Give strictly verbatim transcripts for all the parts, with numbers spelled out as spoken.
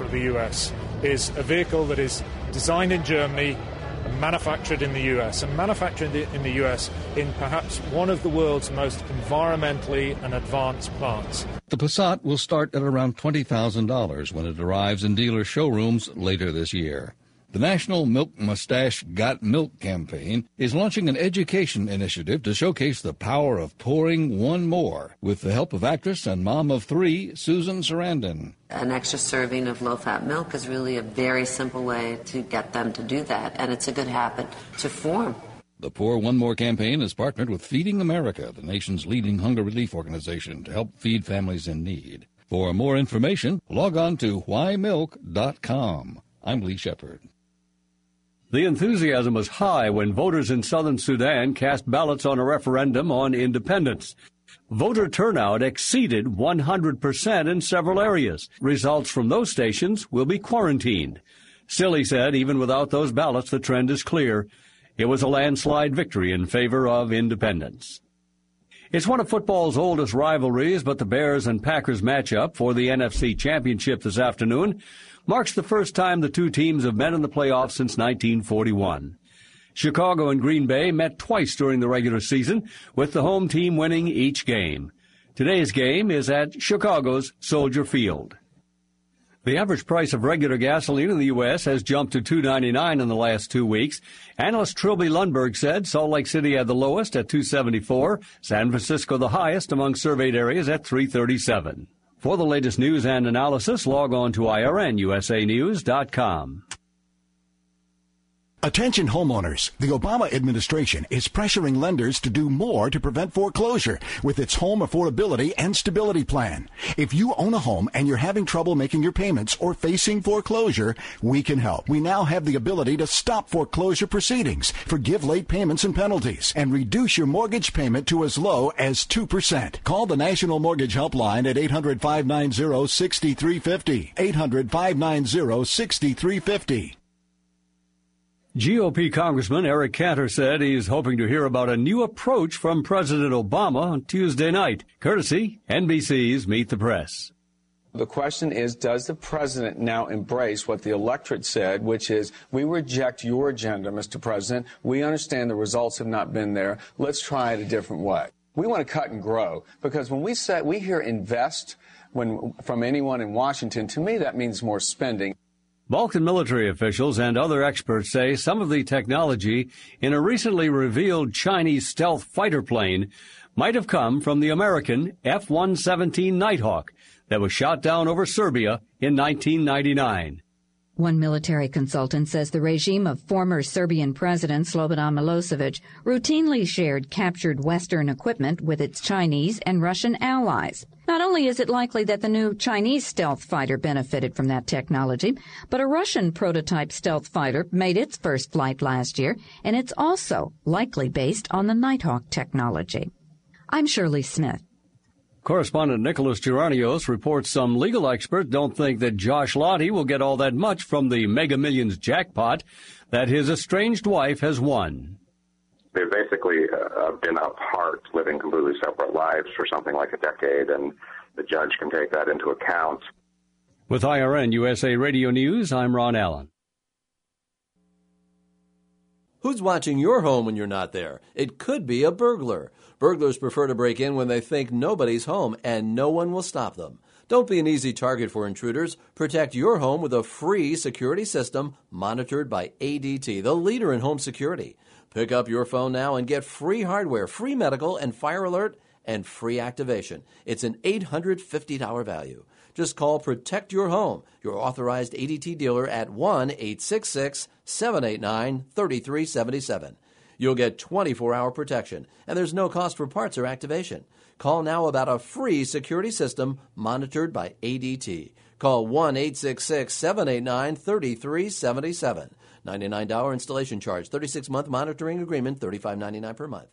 of the U S is a vehicle that is designed in Germany and manufactured in the U S, and manufactured in the U S in perhaps one of the world's most environmentally and advanced plants. The Passat will start at around twenty thousand dollars when it arrives in dealer showrooms later this year. The National Milk Mustache Got Milk campaign is launching an education initiative to showcase the power of pouring one more with the help of actress and mom of three, Susan Sarandon. An extra serving of low-fat milk is really a very simple way to get them to do that, and it's a good habit to form. The Pour One More campaign is partnered with Feeding America, the nation's leading hunger relief organization, to help feed families in need. For more information, log on to why milk dot com. I'm Lee Shepard. The enthusiasm was high when voters in southern Sudan cast ballots on a referendum on independence. Voter turnout exceeded one hundred percent in several areas. Results from those stations will be quarantined. Still, he said, even without those ballots, the trend is clear. It was a landslide victory in favor of independence. It's one of football's oldest rivalries, but the Bears and Packers matchup for the N F C Championship this afternoon marks the first time the two teams have met in the playoffs since nineteen forty-one. Chicago and Green Bay met twice during the regular season, with the home team winning each game. Today's game is at Chicago's Soldier Field. The average price of regular gasoline in the U S has jumped to two dollars and ninety-nine cents in the last two weeks. Analyst Trilby Lundberg said Salt Lake City had the lowest at two dollars and seventy-four cents, San Francisco the highest among surveyed areas at three dollars and thirty-seven cents. For the latest news and analysis, log on to I R N U S A news dot com. Attention homeowners, the Obama administration is pressuring lenders to do more to prevent foreclosure with its Home Affordability and Stability Plan. If you own a home and you're having trouble making your payments or facing foreclosure, we can help. We now have the ability to stop foreclosure proceedings, forgive late payments and penalties, and reduce your mortgage payment to as low as two percent. Call the National Mortgage Helpline at eight hundred, five nine zero, six three five zero, eight hundred, five nine zero, six three five zero. G O P Congressman Eric Cantor said he's hoping to hear about a new approach from President Obama on Tuesday night, courtesy N B C's Meet the Press. The question is, does the president now embrace what the electorate said, which is, we reject your agenda, Mister President. We understand the results have not been there. Let's try it a different way. We want to cut and grow, because when we say, we hear invest when, from anyone in Washington, to me that means more spending. Balkan military officials and other experts say some of the technology in a recently revealed Chinese stealth fighter plane might have come from the American F one seventeen Nighthawk that was shot down over Serbia in nineteen ninety-nine. One military consultant says the regime of former Serbian President Slobodan Milosevic routinely shared captured Western equipment with its Chinese and Russian allies. Not only is it likely that the new Chinese stealth fighter benefited from that technology, but a Russian prototype stealth fighter made its first flight last year, and it's also likely based on the Nighthawk technology. I'm Shirley Smith. Correspondent Nicholas Geranios reports some legal experts don't think that Josh Lottie will get all that much from the Mega Millions jackpot that his estranged wife has won. They've basically uh, been apart, living completely separate lives for something like a decade, and the judge can take that into account. With I R N U S A Radio News, I'm Ron Allen. Who's watching your home when you're not there? It could be a burglar. Burglars prefer to break in when they think nobody's home, and no one will stop them. Don't be an easy target for intruders. Protect your home with a free security system monitored by A D T, the leader in home security. Pick up your phone now and get free hardware, free medical and fire alert, and free activation. It's an eight hundred fifty dollars value. Just call Protect Your Home, your authorized A D T dealer, at one eight six six, seven eight nine, three three seven seven. You'll get twenty-four hour protection, and there's no cost for parts or activation. Call now about a free security system monitored by A D T. Call one eight six six, seven eight nine, three three seven seven. ninety-nine dollars installation charge, thirty-six month monitoring agreement, thirty-five ninety-nine per month.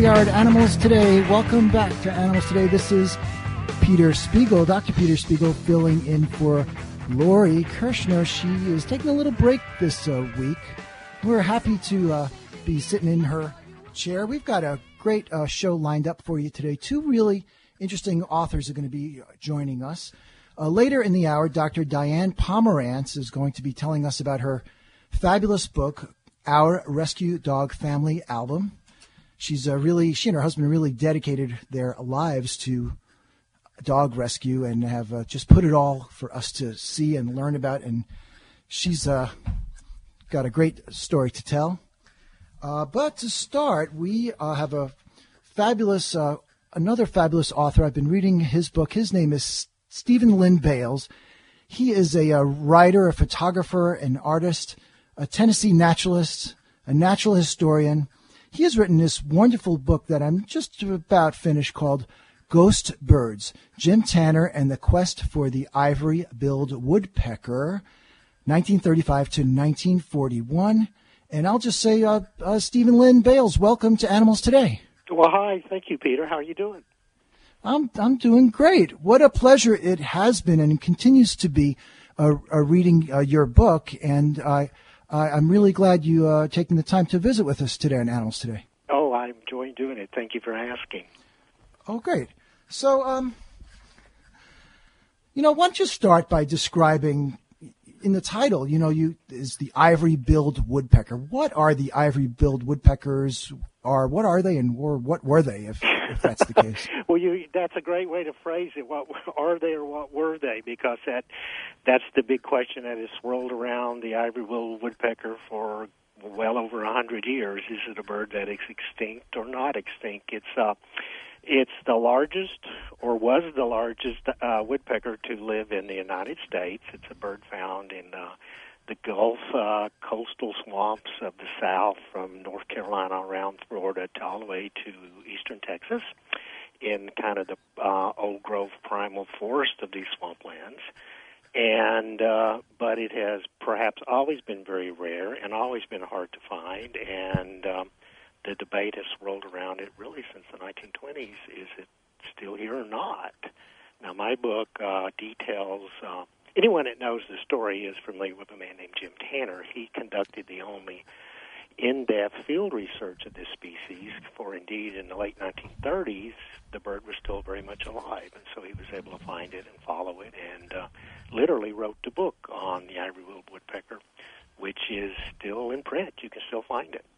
We are at Animals Today. Welcome back to Animals Today. This is Peter Spiegel, Doctor Peter Spiegel, filling in for Lori Kirshner. She is taking a little break this uh, week. We're happy to uh, be sitting in her chair. We've got a great uh, show lined up for you today. Two really interesting authors are going to be joining us. Uh, later in the hour, Doctor Diane Pomerantz is going to be telling us about her fabulous book, Our Rescue Dog Family Album. She's uh, really, she and her husband really dedicated their lives to dog rescue and have uh, just put it all for us to see and learn about. And she's uh, got a great story to tell. Uh, but to start, we uh, have a fabulous, uh, another fabulous author. I've been reading his book. His name is Stephen Lynn Bales. He is a, a writer, a photographer, an artist, a Tennessee naturalist, a natural historian. He has written this wonderful book that I'm just about finished called Ghost Birds, Jim Tanner and the Quest for the Ivory-billed Woodpecker, nineteen thirty-five to nineteen forty-one. And I'll just say, uh, uh, Stephen Lynn Bales, welcome to Animals Today. Well, hi. Thank you, Peter. How are you doing? I'm I'm doing great. What a pleasure it has been and continues to be uh, uh, reading uh, your book. And I, uh, I'm really glad you are uh, taking the time to visit with us today on Animals Today. Oh, I'm enjoying doing it. Thank you for asking. Oh, great. So, um, you know, why don't you start by describing, in the title, you know, you is the ivory-billed woodpecker. What are the ivory-billed woodpeckers? Are what are they, and or what were they, if if that's the case? Well, you that's a great way to phrase it. What are they, or what were they? Because that that's the big question that has swirled around the ivory-billed woodpecker for well over a hundred years. Is it a bird that is extinct or not extinct? It's uh, it's the largest, or was the largest uh, woodpecker to live in the United States. It's a bird found in uh, the Gulf uh, coastal swamps of the South, from North Carolina around Florida to all the way to eastern Texas, in kind of the uh, old growth primal forest of these swamplands. And uh, but it has perhaps always been very rare and always been hard to find. And um, the debate has rolled around it really since the nineteen twenties. Is it still here or not? Now, my book uh, details. Uh, anyone that knows the story is familiar with a man named Jim Tanner. He conducted the only in-depth field research of this species, for indeed in the late nineteen thirties, the bird was still very much alive, and so he was able to find it and follow it, and uh, literally wrote the book on the ivory-billed woodpecker, which is still in print. You can still find it.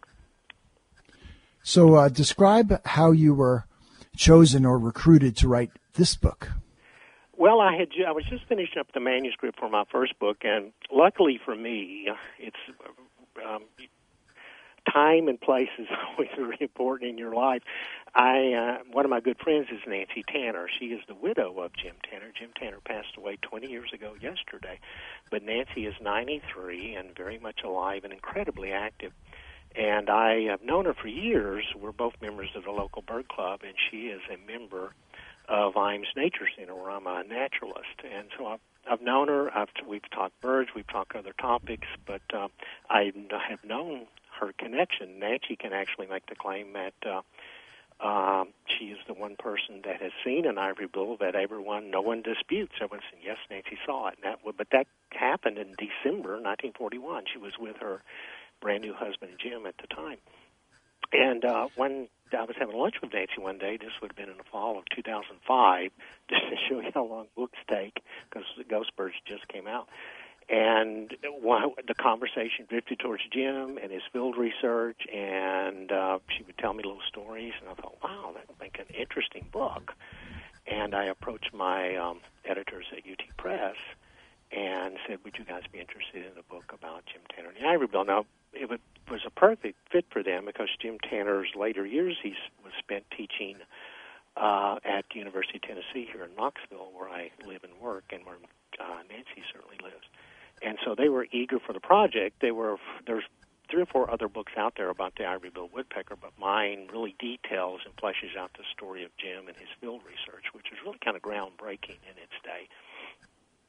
So uh, describe how you were chosen or recruited to write this book. Well, I had I was just finishing up the manuscript for my first book, and luckily for me, it's um, time and place is always very important in your life. I uh, one of my good friends is Nancy Tanner. She is the widow of Jim Tanner. Jim Tanner passed away twenty years ago yesterday, but Nancy is ninety-three and very much alive and incredibly active. And I have known her for years. We're both members of the local bird club, and she is a member of Imes Nature Center, where I'm a naturalist. And so I've, I've known her. I've, we've talked birds. We've talked other topics. But uh, I have known her connection. Nancy can actually make the claim that uh, uh, she is the one person that has seen an ivory-bill that everyone, no one disputes. Everyone said, yes, Nancy saw it. And that, but that happened in December nineteen forty-one. She was with her brand-new husband, Jim, at the time. And uh, when I was having lunch with Nancy one day, this would have been in the fall of two thousand five, just to show you how long books take, because the Ghost Birds just came out. And while the conversation drifted towards Jim and his field research, and uh, she would tell me little stories, and I thought, wow, that would make an interesting book. And I approached my um, editors at U T Press and said, would you guys be interested in a book about Jim Tanner and the ivory-bill? Now, it was a perfect fit for them because Jim Tanner's later years, he was spent teaching uh, at the University of Tennessee here in Knoxville, where I live and work, and where uh, Nancy certainly lives. And so they were eager for the project. They were there's three or four other books out there about the ivory-billed woodpecker, but mine really details and fleshes out the story of Jim and his field research, which is really kind of groundbreaking in its day.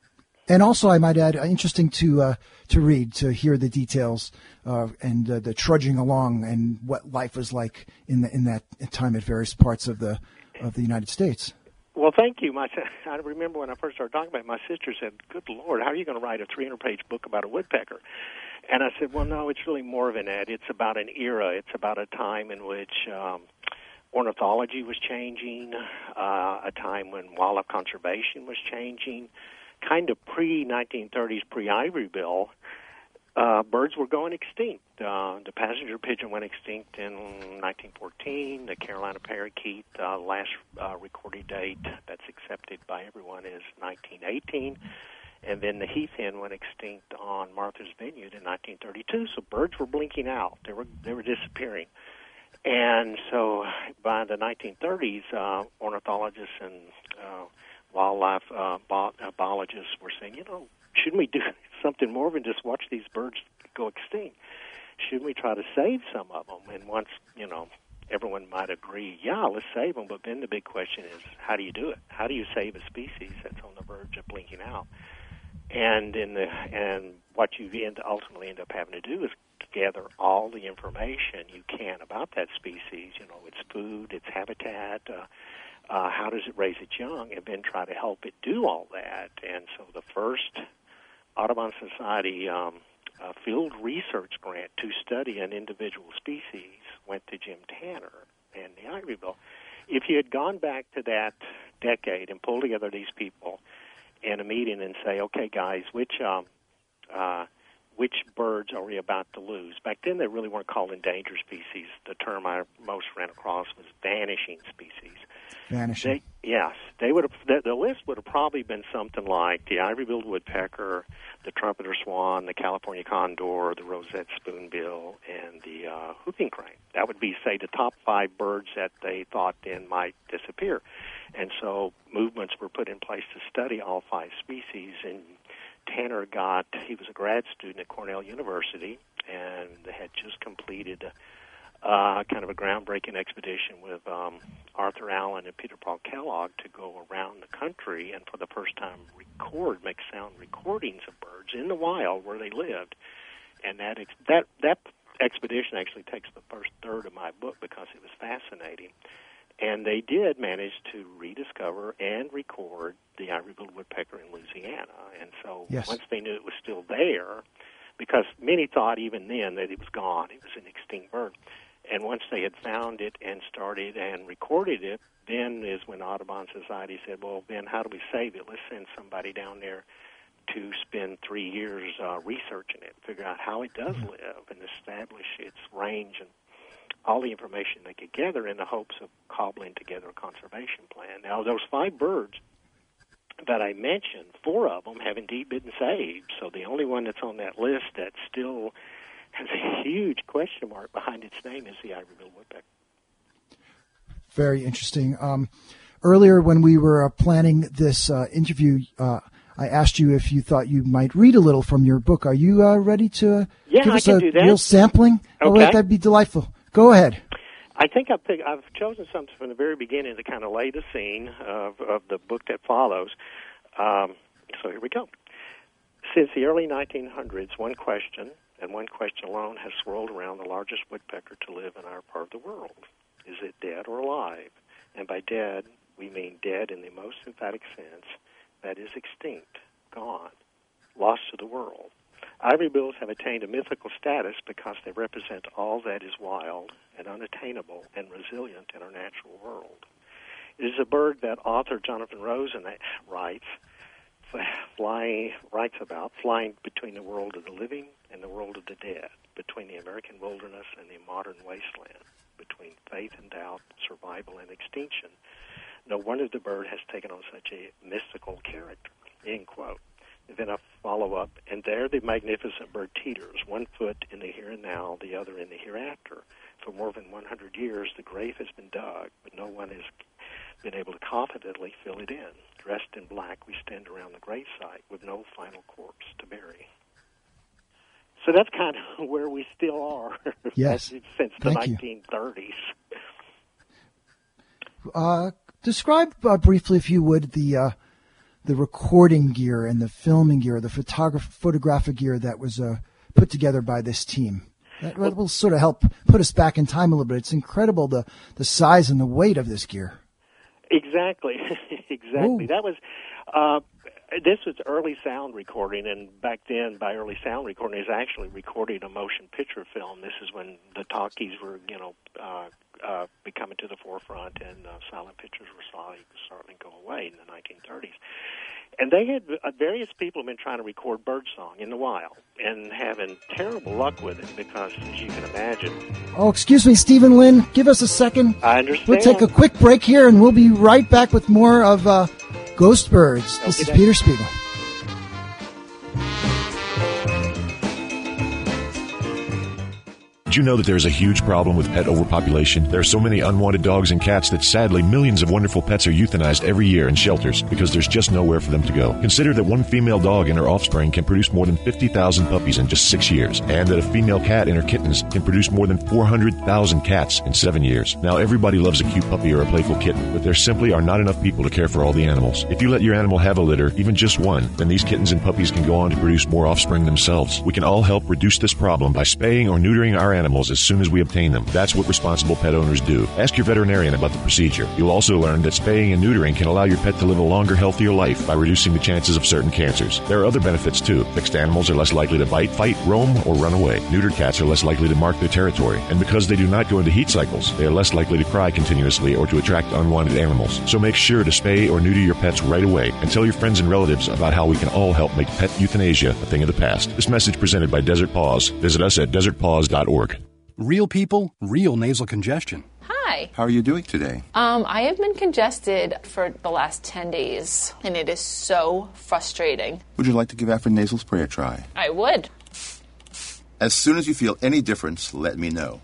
And also, I might add, uh, interesting to uh, to read, to hear the details uh, and uh, the trudging along and what life was like in the, in that time at various parts of the of the United States. Well, thank you. My, I remember when I first started talking about it, my sister said, "Good Lord, how are you going to write a three hundred page book about a woodpecker?" And I said, well, no, it's really more of an ad. It's about an era. It's about a time in which um, ornithology was changing, uh, a time when wildlife conservation was changing, kind of pre-nineteen thirties, pre-Ivory Bill. Uh, birds were going extinct. Uh, the passenger pigeon went extinct in nineteen fourteen. The Carolina parakeet, uh, last uh, recorded date that's accepted by everyone is nineteen eighteen. And then the heath hen went extinct on Martha's Vineyard in nineteen thirty-two. So birds were blinking out; they were they were disappearing. And so by the nineteen thirties, uh, ornithologists and uh, wildlife uh, bi- uh, biologists were saying, you know, shouldn't we do something more than just watch these birds go extinct? Shouldn't we try to save some of them? And once, you know, everyone might agree, yeah, let's save them. But then the big question is, how do you do it? How do you save a species that's on the verge of blinking out? And in the and what you end ultimately end up having to do is gather all the information you can about that species. You know, its food, its habitat, uh, uh, how does it raise its young, and then try to help it do all that. And so the first Audubon Society um, uh, field research grant to study an individual species went to Jim Tanner and the Ivorybill. If you had gone back to that decade and pulled together these people in a meeting and say, okay, guys, which um, uh, which birds are we about to lose? Back then, they really weren't called endangered species. The term I most ran across was vanishing species. Vanishing. They, yes, they would have. The, the list would have probably been something like the ivory-billed woodpecker, the trumpeter swan, the California condor, the rosette spoonbill, and the uh, whooping crane. That would be, say, the top five birds that they thought then might disappear. And so movements were put in place to study all five species. And Tanner got, he was a grad student at Cornell University, and they had just completed uh, kind of a groundbreaking expedition with um, Arthur Allen and Peter Paul Kellogg to go around the country and for the first time record, make sound recordings of birds in the wild where they lived. And that ex- that that expedition actually takes the first third of my book because it was fascinating. And they did manage to rediscover and record the ivory-billed woodpecker in Louisiana. And so yes. once they knew it was still there, because many thought even then that it was gone, it was an extinct bird. And once they had found it and started and recorded it, then is when Audubon Society said, well, Ben, how do we save it? Let's send somebody down there to spend three years uh, researching it, figure out how it does live, and establish its range and all the information they could gather in the hopes of cobbling together a conservation plan. Now, those five birds that I mentioned, four of them have indeed been saved. So the only one that's on that list that still has a huge question mark behind its name is the ivory-billed woodpecker. Very interesting. Um, earlier when we were uh, planning this uh, interview, uh, I asked you if you thought you might read a little from your book. Are you uh, ready to yeah, give I us can a do that. real sampling? Okay. Oh, that'd be delightful. Go ahead. I think I've, picked, I've chosen something from the very beginning to kind of lay the scene of, of the book that follows. Um, so here we go. Since the early nineteen hundreds, one question, and one question alone, has swirled around the largest woodpecker to live in our part of the world. Is it dead or alive? And by dead, we mean dead in the most emphatic sense, that is extinct, gone, lost to the world. Ivory-bills have attained a mythical status because they represent all that is wild and unattainable and resilient in our natural world. It is a bird that author Jonathan Rosen writes, flying, writes about, flying between the world of the living and the world of the dead, between the American wilderness and the modern wasteland, between faith and doubt, survival and extinction. No wonder the bird has taken on such a mystical character, end quote. And then I follow up, and there the magnificent bird teeters, one foot in the here and now, the other in the hereafter. For more than one hundred years, the grave has been dug, but no one has been able to confidently fill it in. Dressed in black, we stand around the gravesite with no final corpse to bury. So that's kind of where we still are. Yes. Since the Thank you. nineteen thirties. Uh, describe uh, briefly, if you would, the uh, the recording gear and the filming gear, the photograph photographic gear that was uh, put together by this team. That will sort of help put us back in time a little bit. It's incredible the, the size and the weight of this gear. Exactly, exactly. Ooh. That was, uh, this was early sound recording, and back then, by early sound recording, is actually recording a motion picture film. This is when the talkies were, you know, uh, uh, becoming to the forefront, and uh, silent pictures were starting, starting to go away in the nineteen thirties. And they had uh, various people have been trying to record birdsong in the wild and having terrible luck with it because, as you can imagine. Oh, excuse me, Stephen Lynn. Give us a second. I understand. We'll take a quick break here, and we'll be right back with more of uh, Ghost Birds. This Okay, is Peter Spiegel. Did you know that there is a huge problem with pet overpopulation? There are so many unwanted dogs and cats that sadly millions of wonderful pets are euthanized every year in shelters because there's just nowhere for them to go. Consider that one female dog and her offspring can produce more than fifty thousand puppies in just six years, and that a female cat and her kittens can produce more than four hundred thousand cats in seven years. Now, everybody loves a cute puppy or a playful kitten, but there simply are not enough people to care for all the animals. If you let your animal have a litter, even just one, then these kittens and puppies can go on to produce more offspring themselves. We can all help reduce this problem by spaying or neutering our animals as soon as we obtain them. That's what responsible pet owners do. Ask your veterinarian about the procedure. You'll also learn that spaying and neutering can allow your pet to live a longer, healthier life by reducing the chances of certain cancers. There are other benefits too. Fixed animals are less likely to bite, fight, roam, or run away. Neutered cats are less likely to mark their territory. And because they do not go into heat cycles, they are less likely to cry continuously or to attract unwanted animals. So make sure to spay or neuter your pets right away and tell your friends and relatives about how we can all help make pet euthanasia a thing of the past. This message presented by Desert Paws. Visit us at desert paws dot org. Real people, real nasal congestion. Hi. How are you doing today? Um, I have been congested for the last ten days, and it is so frustrating. Would you like to give Afrin nasal spray a try? I would. As soon as you feel any difference, let me know.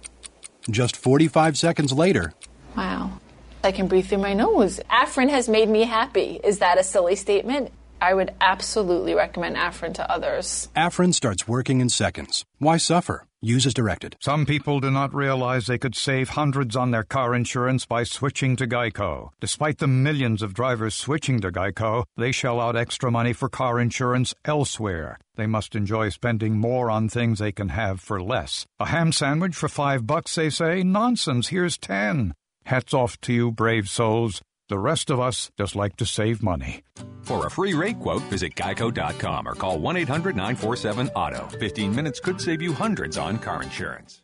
Just forty-five seconds later. Wow. I can breathe through my nose. Afrin has made me happy. Is that a silly statement? I would absolutely recommend Afrin to others. Afrin starts working in seconds. Why suffer? Use as directed. Some people do not realize they could save hundreds on their car insurance by switching to Geico. Despite the millions of drivers switching to Geico, they shell out extra money for car insurance elsewhere. They must enjoy spending more on things they can have for less. A ham sandwich for five bucks, they say? Nonsense, here's ten. Hats off to you, brave souls. The rest of us just like to save money. For a free rate quote, visit geico dot com or call one eight hundred nine four seven auto. fifteen minutes could save you hundreds on car insurance.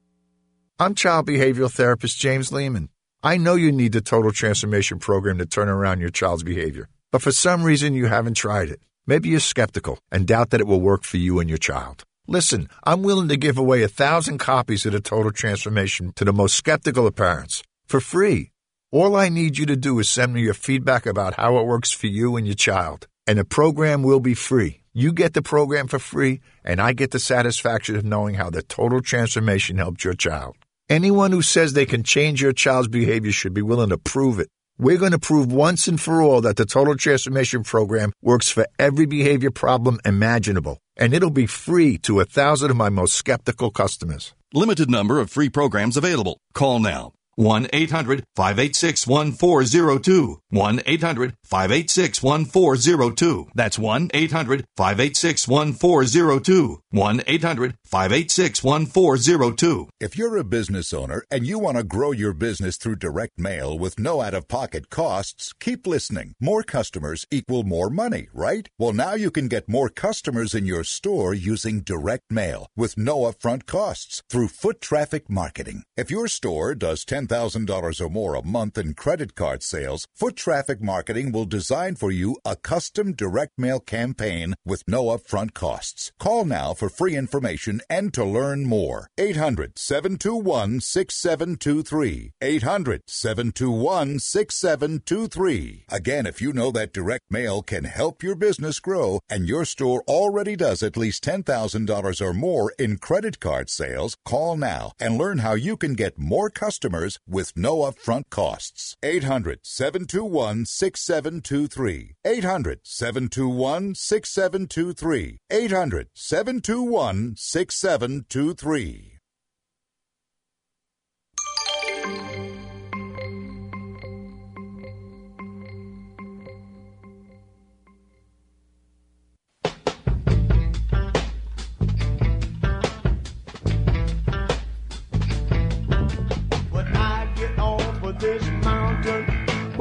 I'm child behavioral therapist James Lehman. I know you need the Total Transformation Program to turn around your child's behavior, but for some reason you haven't tried it. Maybe you're skeptical and doubt that it will work for you and your child. Listen, I'm willing to give away a thousand copies of the Total Transformation to the most skeptical of parents for free. All I need you to do is send me your feedback about how it works for you and your child, and the program will be free. You get the program for free, and I get the satisfaction of knowing how the Total Transformation helped your child. Anyone who says they can change your child's behavior should be willing to prove it. We're going to prove once and for all that the Total Transformation Program works for every behavior problem imaginable, and it'll be free to a thousand of my most skeptical customers. Limited number of free programs available. Call now. one eight hundred five eight six one four zero two. one eight hundred five eight six one four zero two. That's one eight hundred five eight six one four zero two. one eight hundred five eight six one four zero two. If you're a business owner and you want to grow your business through direct mail with no out-of-pocket costs, keep listening. More customers equal more money, right? Well, now you can get more customers in your store using direct mail with no upfront costs through foot traffic marketing. If your store does ten thousand dollars or more a month in credit card sales, Foot Traffic Marketing will design for you a custom direct mail campaign with no upfront costs. Call now for free information and to learn more. eight hundred seven two one six seven two three. eight hundred seven two one six seven two three. Again, if you know that direct mail can help your business grow and your store already does at least ten thousand dollars or more in credit card sales, call now and learn how you can get more customers with no upfront costs. eight hundred seven two one six seven two three. eight hundred seven two one six seven two three. eight hundred seven two one six seven two three.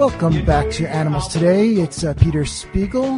Welcome back to Animals Today. It's uh, Peter Spiegel,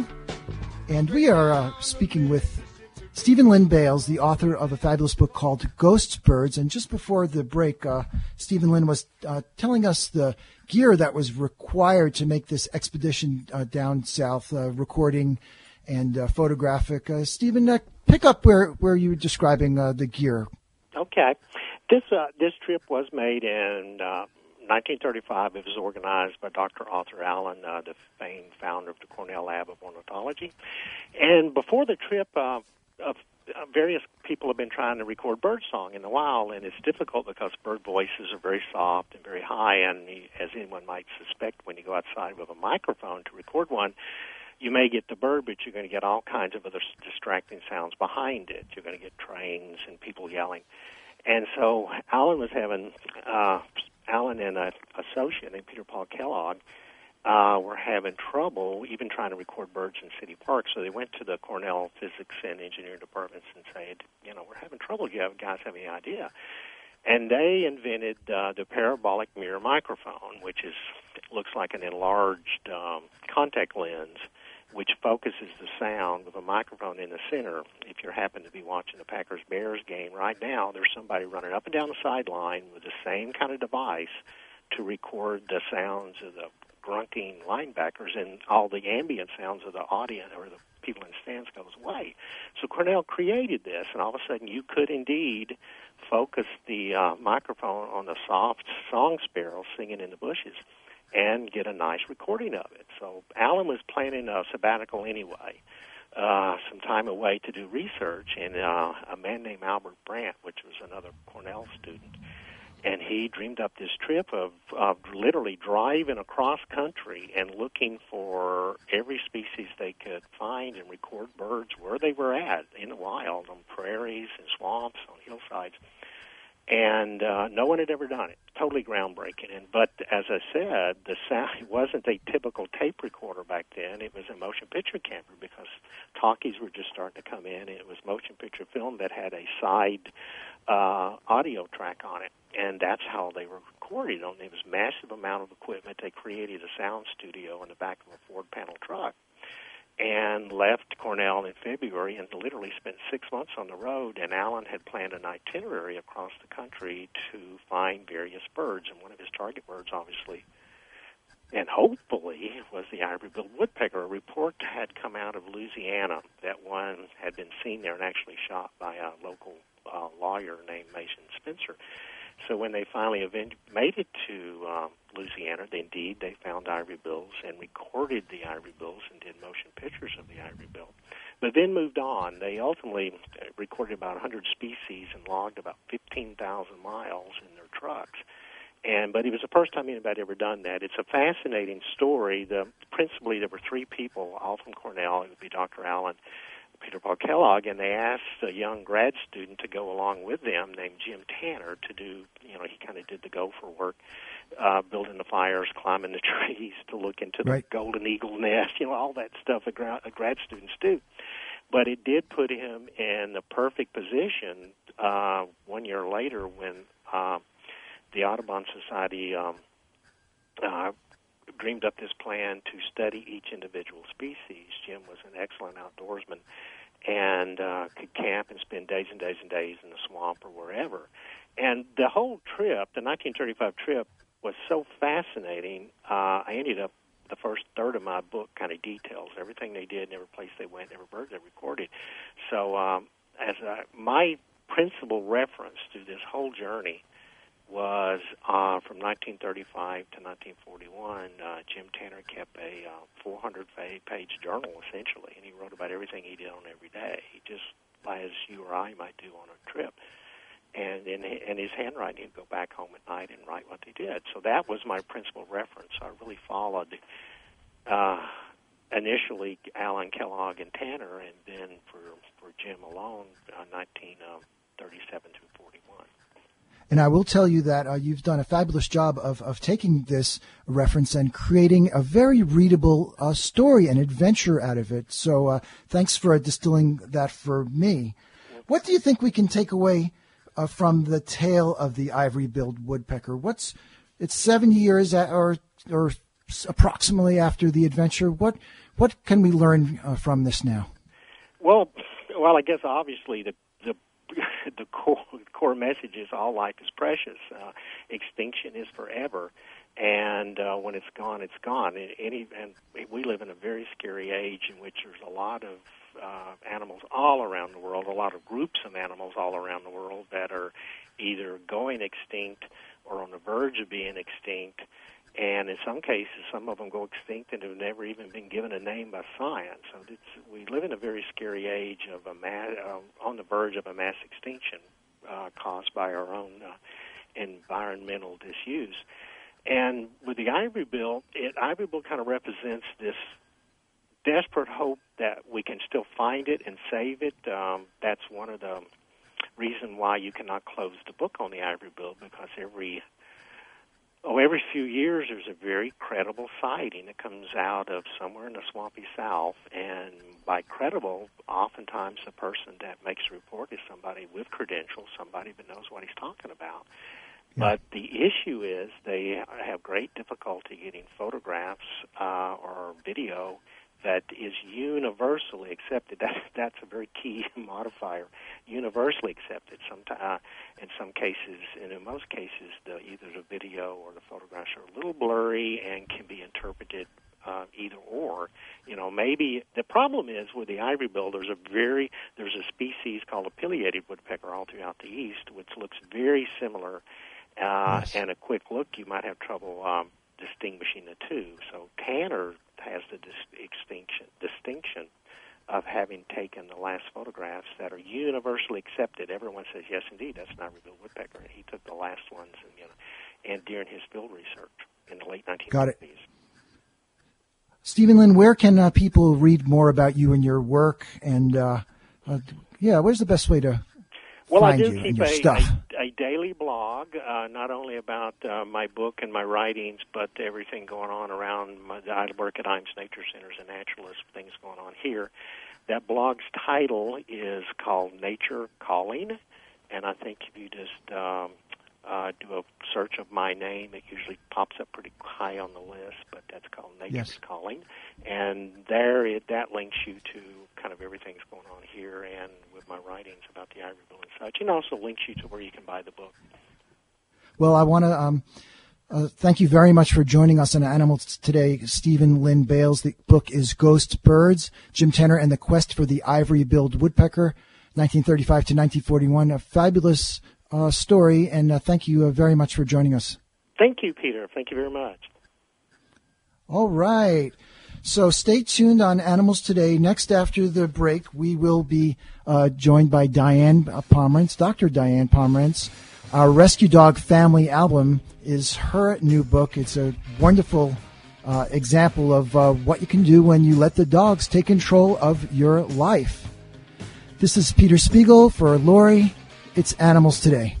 and we are uh, speaking with Stephen Lynn Bales, the author of a fabulous book called Ghost Birds. And just before the break, uh, Stephen Lynn was uh, telling us the gear that was required to make this expedition uh, down south, uh, recording and uh, photographic. Uh, Stephen, uh, pick up where, where you were describing uh, the gear. Okay. This uh, this trip was made in uh, nineteen thirty-five. It was organized by Doctor Arthur Allen, uh, the famed founder of the Cornell Lab of Ornithology. And before the trip, uh, uh, various people have been trying to record birdsong in the wild, and it's difficult because bird voices are very soft and very high, and as anyone might suspect, when you go outside with a microphone to record one, you may get the bird, but you're going to get all kinds of other distracting sounds behind it. You're going to get trains and people yelling. And so Alan was having, uh, Alan and an associate named Peter Paul Kellogg uh, were having trouble even trying to record birds in city parks. So they went to the Cornell physics and engineering departments and said, you know, we're having trouble. Do you have, guys have any idea? And they invented uh, the parabolic mirror microphone, which is looks like an enlarged um, contact lens, which focuses the sound with a microphone in the center. If you happen to be watching the Packers-Bears game right now, there's somebody running up and down the sideline with the same kind of device to record the sounds of the grunting linebackers, and all the ambient sounds of the audience or the people in the stands goes away. So Cornell created this, and all of a sudden you could indeed focus the uh, microphone on the soft song sparrow singing in the bushes and get a nice recording of it. So Alan was planning a sabbatical anyway, uh, some time away to do research, and uh, a man named Albert Brandt, which was another Cornell student, and he dreamed up this trip of, of literally driving across country and looking for every species they could find and record birds where they were at in the wild, on prairies and swamps, on hillsides. And uh, no one had ever done it. Totally groundbreaking. And but as I said, the sound it wasn't a typical tape recorder back then. It was a motion picture camera because talkies were just starting to come in. And it was motion picture film that had a side uh, audio track on it, and that's how they were recorded. On it was a massive amount of equipment. They created a sound studio in the back of a Ford panel truck, and left Cornell in February and literally spent six months on the road. And Alan had planned an itinerary across the country to find various birds, and one of his target birds, obviously, and hopefully, was the ivory-billed woodpecker. A report had come out of Louisiana that one had been seen there and actually shot by a local uh, lawyer named Mason Spencer. So when they finally event- made it to um, Louisiana, they, indeed, they found ivory bills and recorded the ivory bills and did motion pictures of the ivory bill. But then moved on. They ultimately recorded about one hundred species and logged about fifteen thousand miles in their trucks. And but it was the first time anybody ever done that. It's a fascinating story. The, principally, there were three people, all from Cornell. It would be Doctor Allen, Peter Paul Kellogg, and they asked a young grad student to go along with them named Jim Tanner to do, you know, he kind of did the gopher work, uh, building the fires, climbing the trees to look into the right. golden eagle nest, you know, all that stuff a, gra- a grad students do. But it did put him in the perfect position uh, one year later when uh, the Audubon Society um, uh, dreamed up this plan to study each individual species. Jim was an excellent outdoorsman and uh, could camp and spend days and days and days in the swamp or wherever. And the whole trip, the nineteen thirty-five trip, was so fascinating. Uh, I ended up, the first third of my book kind of details everything they did, every place they went, every bird they recorded. So um, as a, my principal reference to this whole journey was uh, from nineteen thirty-five to nineteen forty-one. Uh, Jim Tanner kept a uh, four hundred page journal, essentially, and he wrote about everything he did on every day, just as you or I might do on a trip. And in, in his handwriting, he'd go back home at night and write what they did. So that was my principal reference. I really followed uh, initially Alan, Kellogg, and Tanner, and then for, for Jim alone, uh, nineteen thirty-seven through forty-one. And I will tell you that uh, you've done a fabulous job of, of taking this reference and creating a very readable uh, story and adventure out of it. So uh, thanks for distilling that for me. What do you think we can take away uh, from the tale of the ivory-billed woodpecker? What's it's seven years at, or or approximately after the adventure. What what can we learn uh, from this now? Well, well, I guess obviously the the the core core message is all life is precious. Uh, extinction is forever, and uh, when it's gone, it's gone. And any and we live in a very scary age in which there's a lot of uh, animals all around the world, a lot of groups of animals all around the world that are either going extinct or on the verge of being extinct. And in some cases, some of them go extinct and have never even been given a name by science. So it's, we live in a very scary age of a mass, uh, on the verge of a mass extinction uh, caused by our own uh, environmental disuse. And with the ivory bill, it, ivory bill kind of represents this desperate hope that we can still find it and save it. Um, that's one of the reasons why you cannot close the book on the ivory bill, because every Oh, every few years there's a very credible sighting that comes out of somewhere in the swampy South, and by credible, oftentimes the person that makes the report is somebody with credentials, somebody that knows what he's talking about. Yeah. But the issue is they have great difficulty getting photographs uh, or video that is universally accepted. That, that's a very key modifier, universally accepted. Sometimes, uh, in some cases, and in most cases, the, either the video or the photographs are a little blurry and can be interpreted uh, either or. You know, maybe the problem is with the ivory bill, there's a very there's a species called a pileated woodpecker all throughout the east, which looks very similar. Uh, yes. And a quick look, you might have trouble um, distinguishing the two. So Tanner has the dis- extinction, distinction of having taken the last photographs that are universally accepted. Everyone says, yes, indeed, that's an ivory-billed woodpecker. And he took the last ones and, you know, and during his field research in the late nineteen fifties. Got it. Stephen Lynn, where can uh, people read more about you and your work? And, uh, uh, yeah, where's the best way to well, find I do you keep and your a, stuff? a, a daily blog, uh, not only about uh, my book and my writings, but everything going on around my, I work at Iams Nature Centers and naturalists, things going on here. That blog's title is called Nature Calling, and I think if you just um, uh, do a search of my name, it usually pops up pretty high on the list, but that's called Nature yes. Calling. And there, it, that links you to kind of everything that's going on here and with my writings about the ivory bill and such, and also links you to where you can buy the book. Well, I want to um, uh, thank you very much for joining us on Animals Today, Stephen Lynn Bales. The book is Ghost Birds, Jim Tanner and the Quest for the Ivory-Billed Woodpecker, nineteen thirty-five to nineteen forty-one. A fabulous uh, story, and uh, thank you uh, very much for joining us. Thank you, Peter. Thank you very much. All right. So stay tuned on Animals Today. Next, after the break, we will be uh, joined by Diane Pomerantz, Doctor Diane Pomerantz. Our Rescue Dog Family album is her new book. It's a wonderful uh, example of uh, what you can do when you let the dogs take control of your life. This is Peter Spiegel for Lori. It's Animals Today.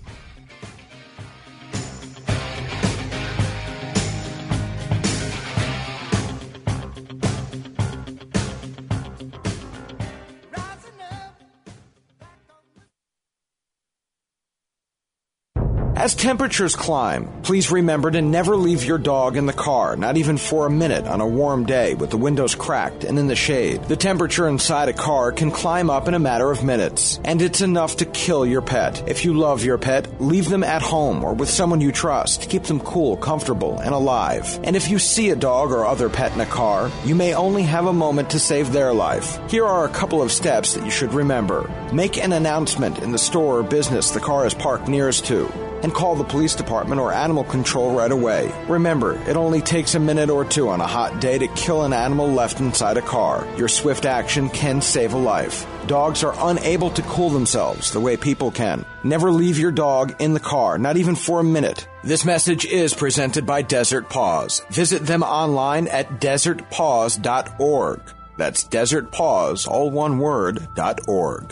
As temperatures climb, please remember to never leave your dog in the car, not even for a minute on a warm day with the windows cracked and in the shade. The temperature inside a car can climb up in a matter of minutes, and it's enough to kill your pet. If you love your pet, leave them at home or with someone you trust. Keep them cool, comfortable, and alive. And if you see a dog or other pet in a car, you may only have a moment to save their life. Here are a couple of steps that you should remember. Make an announcement in the store or business the car is parked nearest to, and call the police department or animal control right away. Remember, it only takes a minute or two on a hot day to kill an animal left inside a car. Your swift action can save a life. Dogs are unable to cool themselves the way people can. Never leave your dog in the car, not even for a minute. This message is presented by Desert Paws. Visit them online at desert paws dot org. That's Desert Paws, all one word, dot org.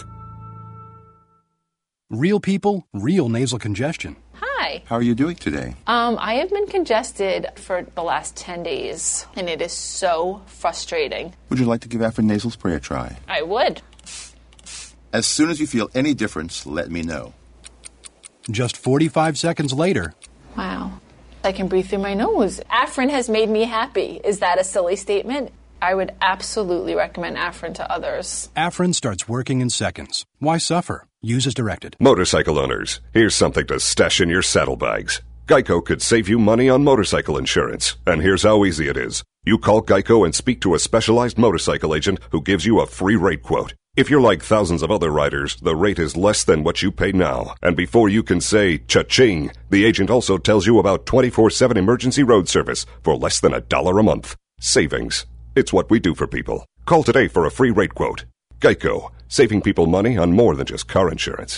Real people, real nasal congestion. Hi. How are you doing today? Um, I have been congested for the last ten days, and it is so frustrating. Would you like to give Afrin Nasal Spray a try? I would. As soon as you feel any difference, let me know. Just forty-five seconds later. Wow. I can breathe through my nose. Afrin has made me happy. Is that a silly statement? I would absolutely recommend Afrin to others. Afrin starts working in seconds. Why suffer? Use as directed. Motorcycle owners, here's something to stash in your saddlebags. Geico could save you money on motorcycle insurance, and here's how easy it is. You call Geico and speak to a specialized motorcycle agent who gives you a free rate quote. If you're like thousands of other riders, the rate is less than what you pay now. And before you can say cha-ching, the agent also tells you about twenty-four seven emergency road service for less than a dollar a month. Savings. It's what we do for people. Call today for a free rate quote. Geico, saving people money on more than just car insurance.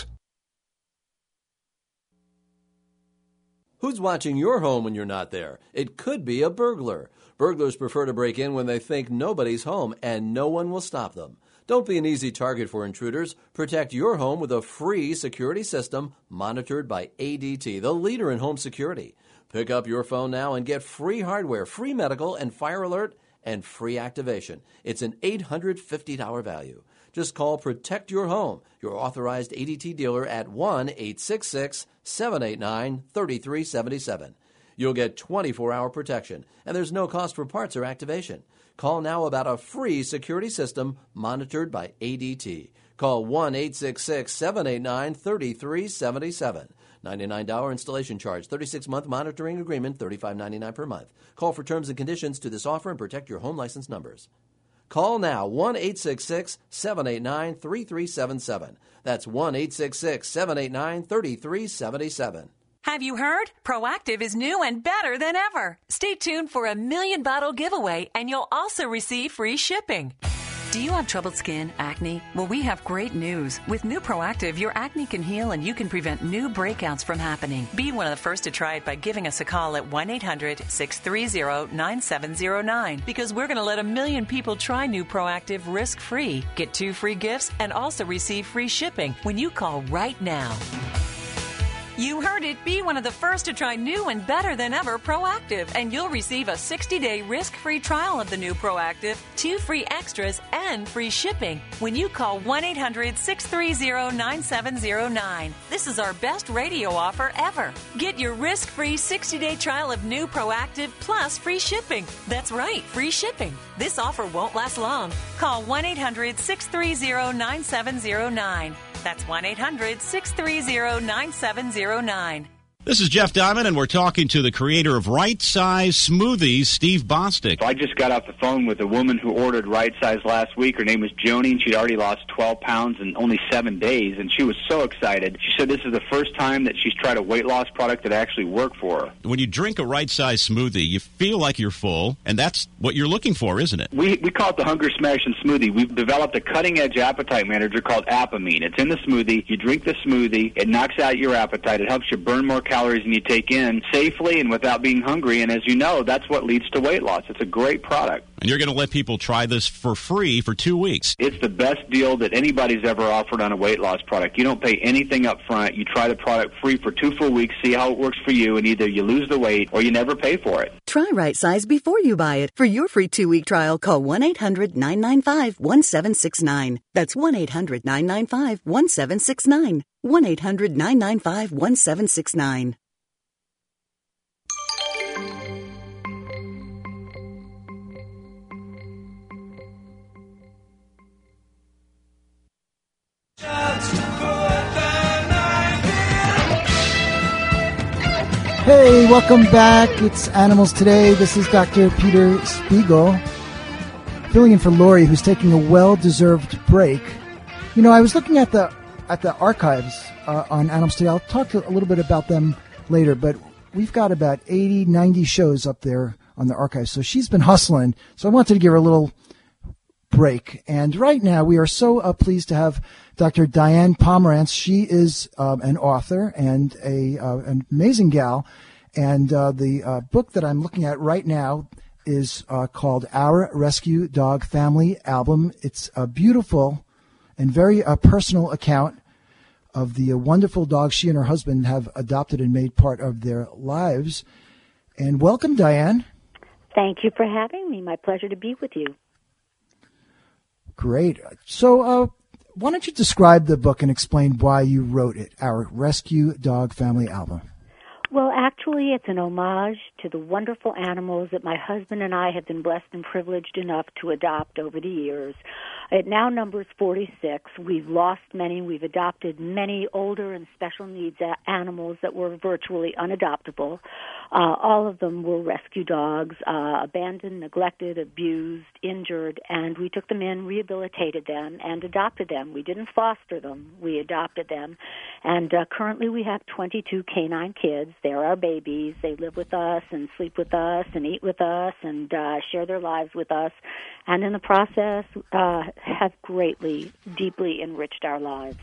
Who's watching your home when you're not there? It could be a burglar. Burglars prefer to break in when they think nobody's home and no one will stop them. Don't be an easy target for intruders. Protect your home with a free security system monitored by A D T, the leader in home security. Pick up your phone now and get free hardware, free medical and fire alert, and free activation. It's an eight hundred fifty dollars value. Just call Protect Your Home, your authorized A D T dealer at one eight six six, seven eight nine, three three seven seven. You'll get twenty-four hour protection, and there's no cost for parts or activation. Call now about a free security system monitored by A D T. Call one eight six six, seven eight nine, three three seven seven. ninety-nine dollars installation charge, thirty-six month monitoring agreement, thirty-five ninety-nine per month. Call for terms and conditions to this offer and protect your home license numbers. Call now, one eight six six, seven eight nine, three three seven seven. That's one eight six six, seven eight nine, three three seven seven. Have you heard? Proactive is new and better than ever. Stay tuned for a million bottle giveaway, and you'll also receive free shipping. Do you have troubled skin, acne? Well, we have great news. With new Proactive, your acne can heal and you can prevent new breakouts from happening. Be one of the first to try it by giving us a call at one eight hundred, six three zero, nine seven zero nine because we're going to let a million people try new Proactive risk-free. Get two free gifts and also receive free shipping when you call right now. You heard it. Be one of the first to try new and better than ever Proactive, and you'll receive a sixty day risk-free trial of the new Proactive, two free extras, and free shipping when you call one eight hundred, six three zero, nine seven zero nine. This is our best radio offer ever. Get your risk-free sixty day trial of new Proactive plus free shipping. That's right, free shipping. This offer won't last long. Call one eight hundred, six three zero, nine seven zero nine. That's one eight hundred, six three zero, nine seven zero nine. This is Jeff Diamond, and we're talking to the creator of Right Size Smoothies, Steve Bostic. I just got off the phone with a woman who ordered Right Size last week. Her name was Joni, and she'd already lost twelve pounds in only seven days, and she was so excited. She said this is the first time that she's tried a weight loss product that actually worked for her. When you drink a Right Size smoothie, you feel like you're full, and that's what you're looking for, isn't it? We we call it the Hunger Smashing Smoothie. We've developed a cutting-edge appetite manager called Apamine. It's in the smoothie. You drink the smoothie. It knocks out your appetite. It helps you burn more calories than you take in safely and without being hungry. And as you know, that's what leads to weight loss. It's a great product. And you're going to let people try this for free for two weeks. It's the best deal that anybody's ever offered on a weight loss product. You don't pay anything up front. You try the product free for two full weeks, see how it works for you, and either you lose the weight or you never pay for it. Try Right Size before you buy it. For your free two-week trial, call one eight hundred, nine nine five, one seven six nine. That's one eight hundred, nine nine five, one seven six nine. one eight hundred, nine nine five, one seven six nine. Hey, welcome back. It's Animals Today. This is Doctor Peter Spiegel, filling in for Lori, who's taking a well-deserved break. You know, I was looking at the at the archives uh, on Animals Today. I'll talk a little bit about them later, but we've got about eighty, ninety shows up there on the archives. So she's been hustling. So I wanted to give her a little break. And right now we are so uh, pleased to have Doctor Diane Pomerantz. She is um, an author and a uh, an amazing gal. And uh, the uh, book that I'm looking at right now is uh, called Our Rescue Dog Family Album. It's a beautiful and very uh, personal account of the uh, wonderful dog she and her husband have adopted and made part of their lives. And welcome, Diane. Thank you for having me. My pleasure to be with you. Great. So uh, why don't you describe the book and explain why you wrote it, Our Rescue Dog Family Album? Well, actually, actually, it's an homage to the wonderful animals that my husband and I have been blessed and privileged enough to adopt over the years. It now numbers forty-six. We've lost many. We've adopted many older and special needs a- animals that were virtually unadoptable. Uh, all of them were rescue dogs, uh, abandoned, neglected, abused, injured, and we took them in, rehabilitated them, and adopted them. We didn't foster them. We adopted them. And uh, currently we have twenty-two canine kids. They're our babies. They live with us and sleep with us and eat with us and uh, share their lives with us. And in the process, uh, have greatly, deeply enriched our lives.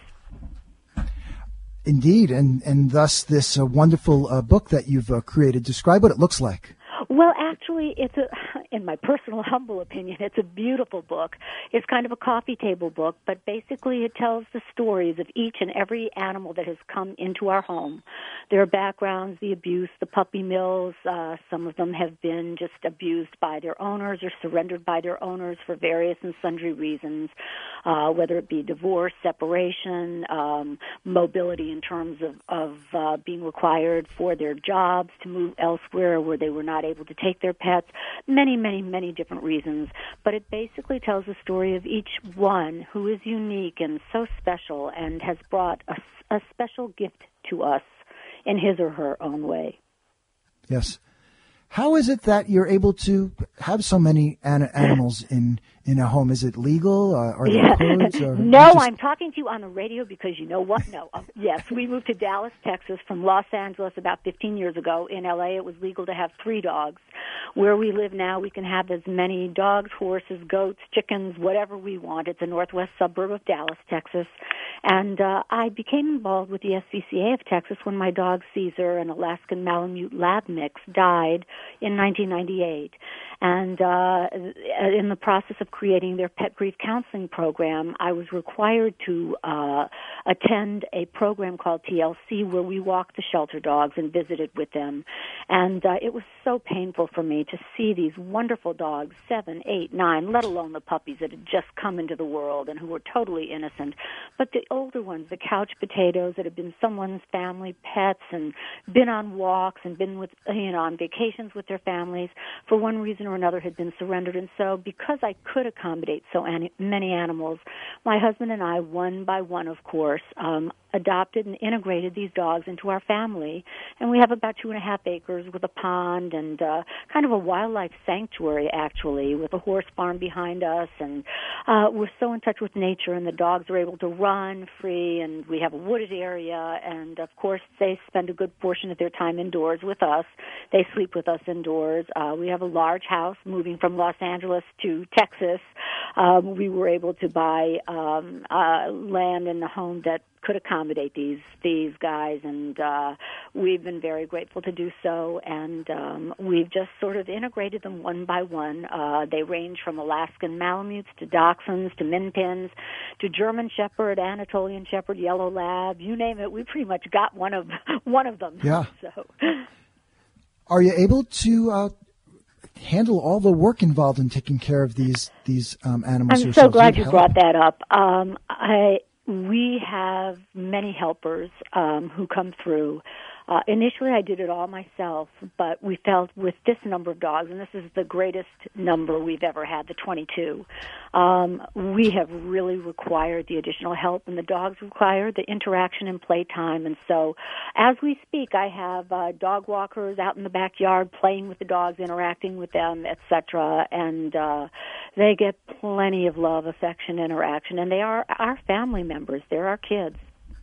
Indeed, and, and thus this uh, wonderful uh, book that you've uh, created. Describe what it looks like. Well, actually, it's a, in my personal humble opinion, it's a beautiful book. It's kind of a coffee table book, but basically it tells the stories of each and every animal that has come into our home. Their backgrounds, the abuse, the puppy mills. Uh, some of them have been just abused by their owners or surrendered by their owners for various and sundry reasons, uh, whether it be divorce, separation, um, mobility in terms of, of uh, being required for their jobs to move elsewhere where they were not able to take their pets, many, many, many different reasons. But it basically tells the story of each one who is unique and so special and has brought a, a special gift to us in his or her own way. Yes. How is it that you're able to have so many an- animals in, in a home? Is it legal? Uh, are there Yeah. codes? Or No, just... I'm talking to you on the radio because you know what? No. Um, yes, we moved to Dallas, Texas from Los Angeles about fifteen years ago. In L A, it was legal to have three dogs. Where we live now, we can have as many dogs, horses, goats, chickens, whatever we want. It's a northwest suburb of Dallas, Texas. And uh, I became involved with the S P C A of Texas when my dog Caesar, an Alaskan Malamute Lab mix, died in nineteen ninety-eight. And uh, in the process of creating their pet grief counseling program, I was required to uh, attend a program called T L C where we walked the shelter dogs and visited with them. And uh, it was so painful for me to see these wonderful dogs, seven, eight, nine, let alone the puppies that had just come into the world and who were totally innocent. But the older ones, the couch potatoes that had been someone's family pets and been on walks and been with, you know, on vacations with their families, for one reason or another had been surrendered. And so because I could accommodate so any, many animals, my husband and I, one by one, of course, um, adopted and integrated these dogs into our family. And we have about two and a half acres with a pond and uh, kind of a wildlife sanctuary, actually, with a horse farm behind us. And uh, we're so in touch with nature, and the dogs are able to run free, and we have a wooded area. And, of course, they spend a good portion of their time indoors with us. They sleep with us indoors. Uh, we have a large house. Moving from Los Angeles to Texas, um, we were able to buy um, uh, land in the home that could accommodate these these guys, and uh, we've been very grateful to do so. And um, we've just sort of integrated them one by one. Uh, they range from Alaskan Malamutes to Dachshunds to Min Pins to German Shepherd, Anatolian Shepherd, Yellow Lab, you name it. We pretty much got one of one of them. Yeah. So, are you able to uh, handle all the work involved in taking care of these these um, animals I'm yourself? so glad you help? brought that up. Um, I we have many helpers um, who come through. Uh, initially, I did it all myself, but we felt with this number of dogs, and this is the greatest number we've ever had, the twenty-two, um, we have really required the additional help, and the dogs require the interaction and playtime. And so, as we speak, I have uh, dog walkers out in the backyard playing with the dogs, interacting with them, et cetera, and uh, they get plenty of love, affection, interaction, and they are our family members. They're our kids.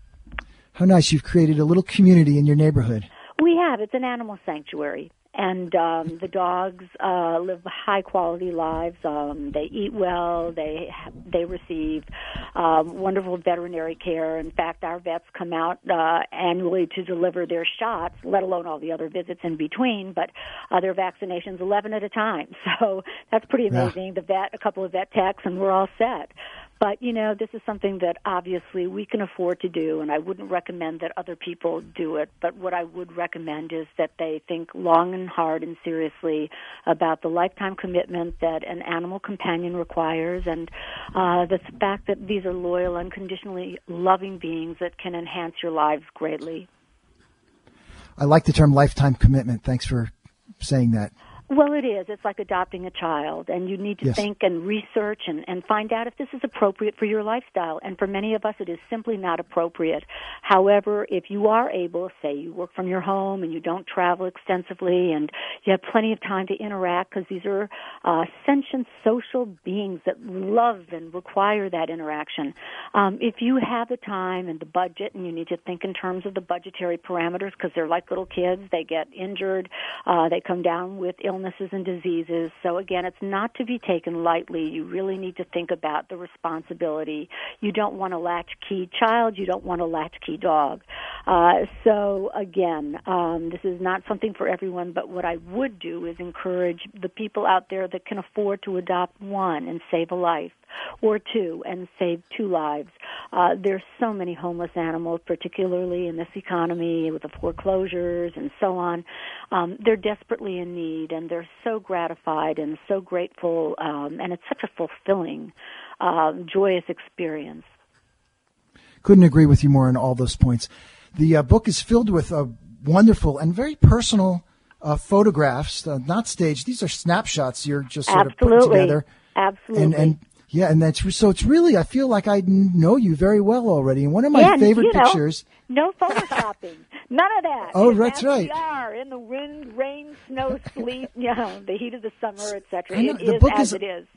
How nice. You've created a little community in your neighborhood. We have. It's an animal sanctuary. And um, the dogs uh, live high-quality lives. Um, they eat well. They they receive um, wonderful veterinary care. In fact, our vets come out uh, annually to deliver their shots, let alone all the other visits in between, but uh, their vaccinations eleven at a time. So that's pretty amazing. Yeah. The vet, a couple of vet techs, and we're all set. But, you know, this is something that obviously we can afford to do, and I wouldn't recommend that other people do it. But what I would recommend is that they think long and hard and seriously about the lifetime commitment that an animal companion requires, and uh, the fact that these are loyal, unconditionally loving beings that can enhance your lives greatly. I like the term lifetime commitment. Thanks for saying that. Well, it is. It's like adopting a child, and you need to Yes. think and research and, and find out if this is appropriate for your lifestyle. And for many of us, it is simply not appropriate. However, if you are able, say you work from your home and you don't travel extensively and you have plenty of time to interact, because these are uh, sentient social beings that love and require that interaction. Um, if you have the time and the budget, and you need to think in terms of the budgetary parameters, because they're like little kids, they get injured, uh, they come down with illnesses and diseases. So again, it's not to be taken lightly. You really need to think about the responsibility. You don't want a latchkey child. You don't want a latchkey dog. Uh, so again, um, this is not something for everyone, but what I would do is encourage the people out there that can afford to adopt one and save a life, or two and save two lives. Uh, there's so many homeless animals, particularly in this economy with the foreclosures and so on. Um, they're desperately in need, and they're so gratified and so grateful, um, and it's such a fulfilling, uh, joyous experience. Couldn't agree with you more on all those points. The uh, book is filled with uh, wonderful and very personal uh, photographs, uh, not staged. These are snapshots you're just sort Absolutely. of putting together. Absolutely. And, and yeah, and that's so. It's really, I feel like I know you very well already. And one of my yeah, favorite you know, pictures. No photoshopping. None of that. Oh, It's that's as right. We are in the wind, rain, snow, sleet, you know, the heat of the summer, et cetera. I know, It the is book as is- it is.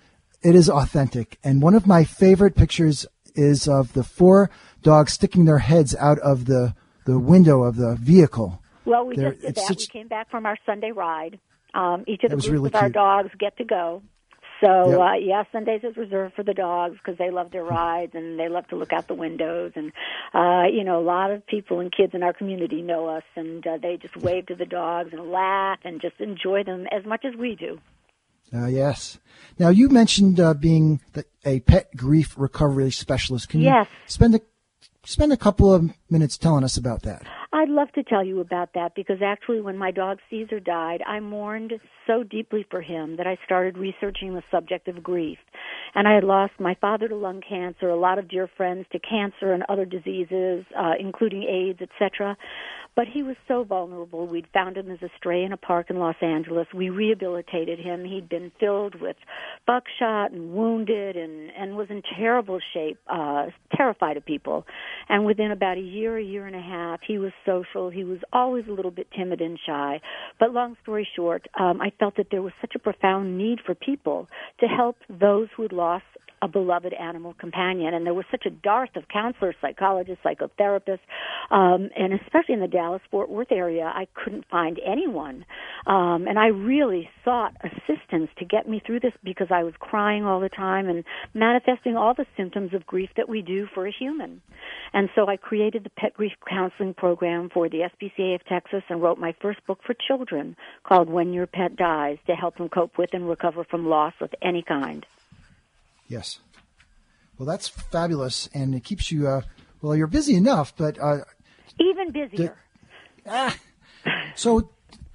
It is authentic. And one of my favorite pictures is of the four dogs sticking their heads out of the, the window of the vehicle. Well, we They're- just did it's that. such- We came back from our Sunday ride. Um, each of That the was groups really of our cute. dogs get to go. So, Yep. uh, yeah, Sundays is reserved for the dogs because they love their rides and they love to look out the windows. And, uh, you know, a lot of people and kids in our community know us, and uh, they just wave to the dogs and laugh and just enjoy them as much as we do. Uh, yes. Now, you mentioned uh, being the, a pet grief recovery specialist. Can Yes. you spend a, spend a couple of minutes telling us about that? I'd love to tell you about that because actually when my dog Caesar died, I mourned so deeply for him that I started researching the subject of grief. And I had lost my father to lung cancer, a lot of dear friends to cancer and other diseases, uh, including AIDS, et cetera. But he was so vulnerable. We'd found him as a stray in a park in Los Angeles. We rehabilitated him. He'd been filled with buckshot and wounded and, and was in terrible shape, uh, terrified of people. And within about a year, a year and a half, he was social. He was always a little bit timid and shy. But long story short, um, I felt that there was such a profound need for people to help those who had lost a beloved animal companion. And there was such a dearth of counselors, psychologists, psychotherapists, um, and especially in the Dallas-Fort Worth area, I couldn't find anyone. Um, and I really sought assistance to get me through this because I was crying all the time and manifesting all the symptoms of grief that we do for a human. And so I created the Pet Grief Counseling Program for the S P C A of Texas and wrote my first book for children called When Your Pet Dies to help them cope with and recover from loss of any kind. Yes. Well, that's fabulous, and it keeps you, uh, well, you're busy enough, but... Uh, Even busier. The, ah, so,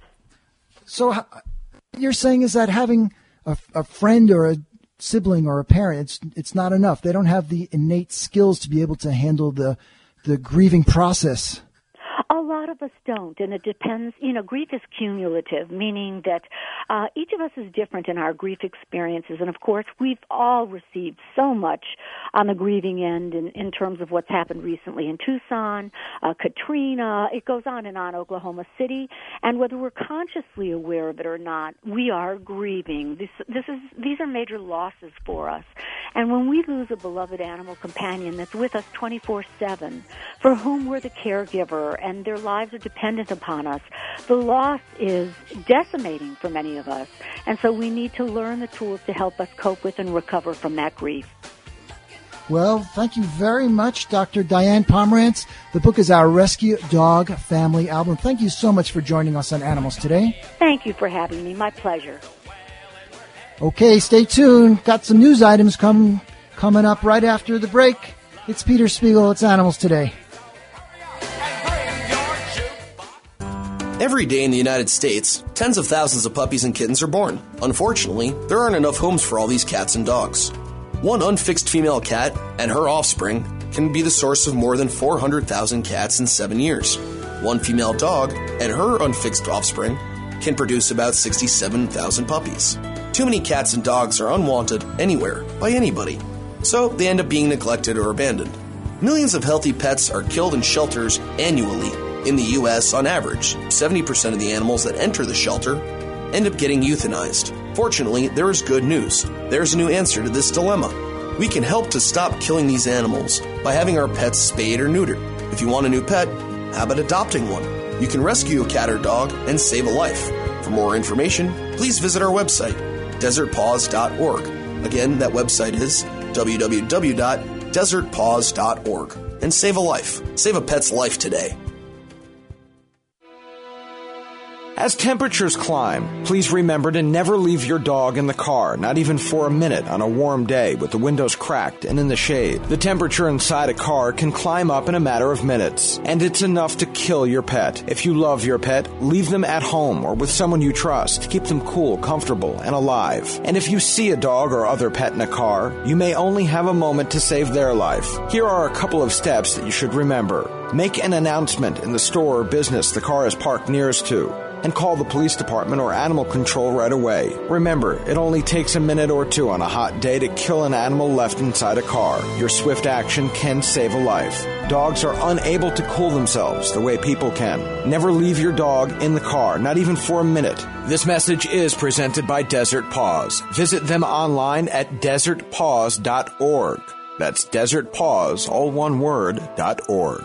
so how, you're saying is that having a, a friend or a sibling or a parent, it's, it's not enough. They don't have the innate skills to be able to handle the, the grieving process. A lot of us don't, and it depends. You know, grief is cumulative, meaning that uh, each of us is different in our grief experiences. And, of course, we've all received so much on the grieving end in, in terms of what's happened recently in Tucson, uh, Katrina. It goes on and on, Oklahoma City. And whether we're consciously aware of it or not, we are grieving. This, this is, these are major losses for us. And when we lose a beloved animal companion that's with us twenty-four seven, for whom we're the caregiver and their lives are dependent upon us, the loss is decimating for many of us. And so we need to learn the tools to help us cope with and recover from that grief. Well, thank you very much, Doctor Diane Pomerantz. The book is our Rescue Dog Family Album. Thank you so much for joining us on Animals Today. Thank you for having me. My pleasure. Okay, stay tuned. Got some news items come, coming up right after the break. It's Peter Spiegel. It's Animals Today. Every day in the United States, tens of thousands of puppies and kittens are born. Unfortunately, there aren't enough homes for all these cats and dogs. One unfixed female cat and her offspring can be the source of more than four hundred thousand cats in seven years. One female dog and her unfixed offspring can produce about sixty-seven thousand puppies. Too many cats and dogs are unwanted anywhere by anybody, so they end up being neglected or abandoned. Millions of healthy pets are killed in shelters annually. In the U S, on average, seventy percent of the animals that enter the shelter end up getting euthanized. Fortunately, there is good news. There's a new answer to this dilemma. We can help to stop killing these animals by having our pets spayed or neutered. If you want a new pet, how about adopting one? You can rescue a cat or dog and save a life. For more information, please visit our website, desert paws dot org. Again, that website is w w w dot desert paws dot org. And save a life. Save a pet's life today. As temperatures climb, please remember to never leave your dog in the car, not even for a minute on a warm day with the windows cracked and in the shade. The temperature inside a car can climb up in a matter of minutes, and it's enough to kill your pet. If you love your pet, leave them at home or with someone you trust. Keep them cool, comfortable, and alive. And if you see a dog or other pet in a car, you may only have a moment to save their life. Here are a couple of steps that you should remember. Make an announcement in the store or business the car is parked nearest to, and call the police department or animal control right away. Remember, it only takes a minute or two on a hot day to kill an animal left inside a car. Your swift action can save a life. Dogs are unable to cool themselves the way people can. Never leave your dog in the car, not even for a minute. This message is presented by Desert Paws. Visit them online at desert paws dot org. That's Desert Paws, all one word, dot org.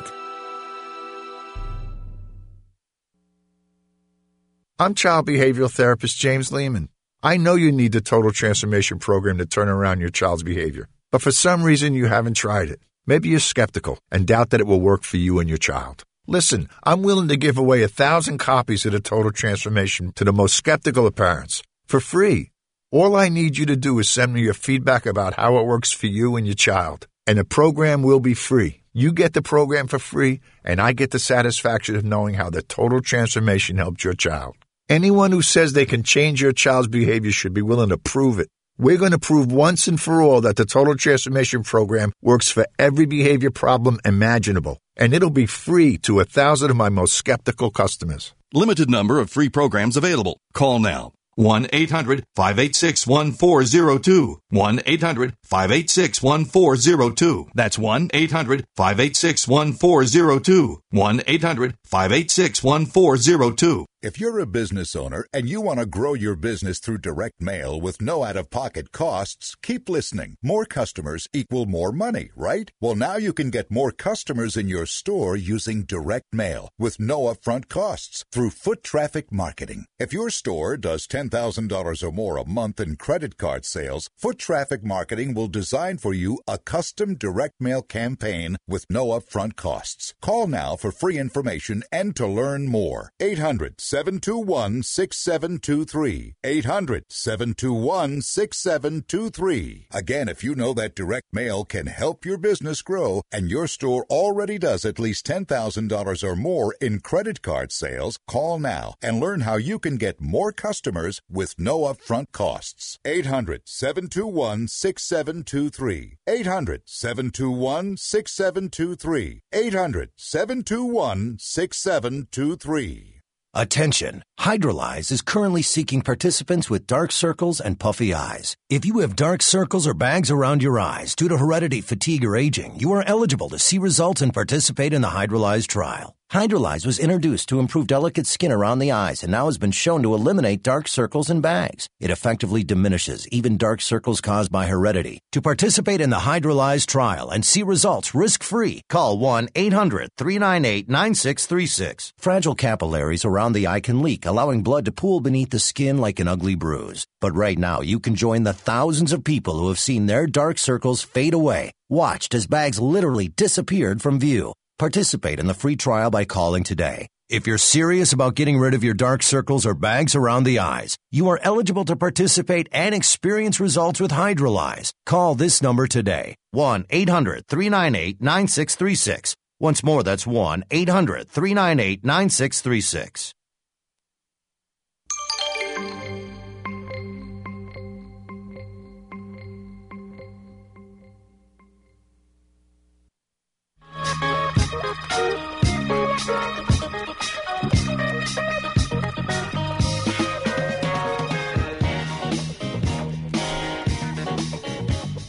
I'm child behavioral therapist James Lehman. I know you need the Total Transformation Program to turn around your child's behavior, but for some reason you haven't tried it. Maybe you're skeptical and doubt that it will work for you and your child. Listen, I'm willing to give away a thousand copies of the Total Transformation to the most skeptical of parents for free. All I need you to do is send me your feedback about how it works for you and your child, and the program will be free. You get the program for free, and I get the satisfaction of knowing how the Total Transformation helped your child. Anyone who says they can change your child's behavior should be willing to prove it. We're going to prove once and for all that the Total Transformation Program works for every behavior problem imaginable, and it'll be free to a thousand of my most skeptical customers. Limited number of free programs available. Call now. one eight hundred five eight six one four zero two. one eight hundred five eight six one four zero two. That's one eight hundred five eight six one four zero two. one eight hundred five eight six one four zero two. If you're a business owner and you want to grow your business through direct mail with no out-of-pocket costs, keep listening. More customers equal more money, right? Well, now you can get more customers in your store using direct mail with no upfront costs through foot traffic marketing. If your store does ten thousand dollars or more a month in credit card sales, Foot Traffic Marketing will design for you a custom direct mail campaign with no upfront costs. Call now for free information and to learn more. eight hundred seven two one six seven two three. eight hundred seven two one six seven two three. Again, if you know that direct mail can help your business grow and your store already does at least ten thousand dollars or more in credit card sales, call now and learn how you can get more customers with no upfront costs. eight hundred seven two one six seven two three. eight hundred seven two one six seven two three. eight hundred seven two one six seven two three. Attention! Hydrolyze is currently seeking participants with dark circles and puffy eyes. If you have dark circles or bags around your eyes due to heredity, fatigue, or aging, you are eligible to see results and participate in the Hydrolyze trial. Hydrolyze was introduced to improve delicate skin around the eyes and now has been shown to eliminate dark circles and bags. It effectively diminishes even dark circles caused by heredity. To participate in the Hydrolyze trial and see results risk-free, call one eight hundred three nine eight nine six three six. Fragile capillaries around the eye can leak, allowing blood to pool beneath the skin like an ugly bruise. But right now, you can join the thousands of people who have seen their dark circles fade away, watched as bags literally disappeared from view. Participate in the free trial by calling today. If you're serious about getting rid of your dark circles or bags around the eyes, you are eligible to participate and experience results with Hydrolyze. Call this number today, one eight hundred three nine eight nine six three six. Once more, that's one eight hundred three nine eight nine six three six.